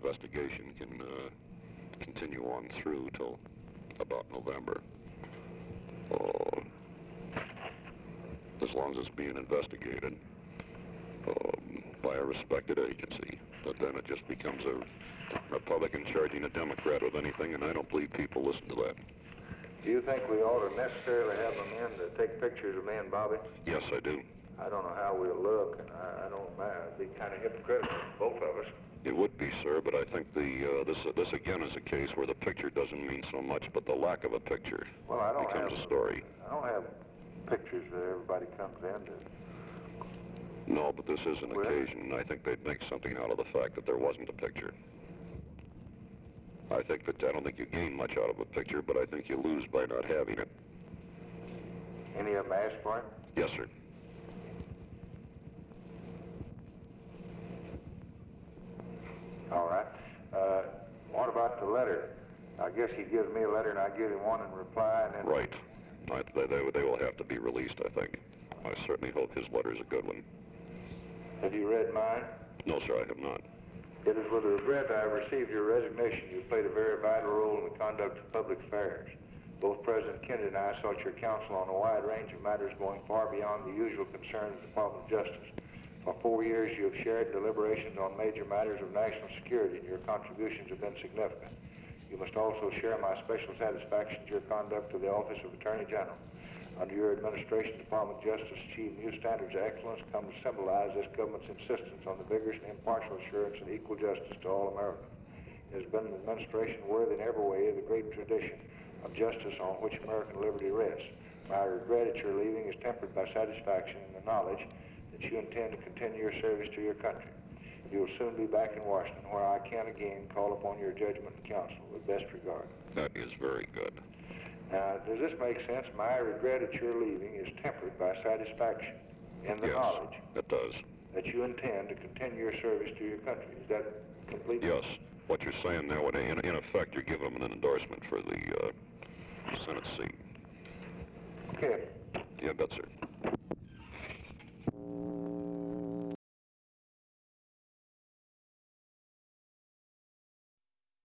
investigation can continue on through till about November. As long as it's being investigated by a respected agency. But then it just becomes a Republican charging a Democrat with anything, and I don't believe people listen to that. Do you think we ought to necessarily have them in to take pictures of me and Bobby? Yes, I do. I don't know how we'll look, and I don't mind. It'd be kind of hypocritical, both of us. It would be, sir, but I think this again is a case where the picture doesn't mean so much, but the lack of a picture becomes a story. I don't have pictures that everybody comes in to. No, but this is an occasion, and I think they'd make something out of the fact that there wasn't a picture. I don't think you gain much out of a picture, but I think you lose by not having it. Any of them asked for it? Yes, sir. All right. What about the letter? I guess he gives me a letter and I give him one in reply, and then... Right. They will have to be released, I think. I certainly hope his letter's a good one. Have you read mine? No, sir, I have not. It is with regret I have received your resignation. You played a very vital role in the conduct of public affairs. Both President Kennedy and I sought your counsel on a wide range of matters going far beyond the usual concerns of the Department of Justice. For 4 years, you have shared deliberations on major matters of national security, and your contributions have been significant. You must also share my special satisfaction to your conduct of the Office of Attorney General. Under your administration, the Department of Justice achieved new standards of excellence come to symbolize this government's insistence on the vigorous and impartial assurance of equal justice to all Americans. It has been an administration worthy in every way of the great tradition of justice on which American liberty rests. My regret at your leaving is tempered by satisfaction in the knowledge that you intend to continue your service to your country. You will soon be back in Washington, where I can again call upon your judgment and counsel with best regard. That is very good. Now, does this make sense? My regret at your leaving is tempered by satisfaction in the knowledge it does. that you intend to continue your service to your country. Is that complete? Yes. What you're saying now, in effect, you're giving them an endorsement for the Senate seat. Okay. Yeah, I bet, sir.